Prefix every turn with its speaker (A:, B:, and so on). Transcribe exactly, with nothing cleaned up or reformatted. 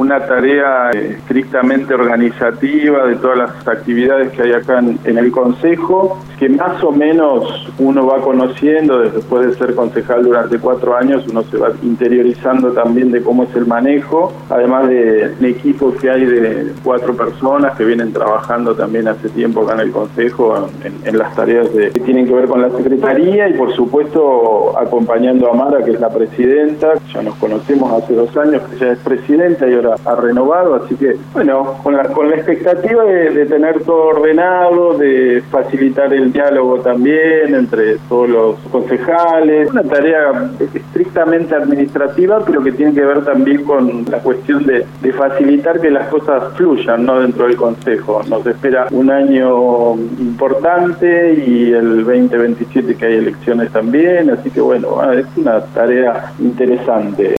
A: una tarea estrictamente organizativa de todas las actividades que hay acá en, en el Consejo, que más o menos uno va conociendo después de ser concejal durante cuatro años, uno se va interiorizando también de cómo es el manejo, además de un equipo que hay de cuatro personas que vienen trabajando también hace tiempo acá en el Consejo en, en las tareas de, que tienen que ver con la Secretaría y por supuesto acompañando a Mara, que es la presidenta. Ya nos conocemos hace dos años, que ella es presidenta y ahora ha renovado, así que bueno, con la, con la expectativa de, de tener todo ordenado, de facilitar el diálogo también entre todos los concejales, una tarea estrictamente administrativa, pero que tiene que ver también con la cuestión de, de facilitar que las cosas fluyan, ¿no?, dentro del Consejo. Nos espera un año importante y el veinte veintisiete que hay elecciones también, así que bueno, es una tarea interesante.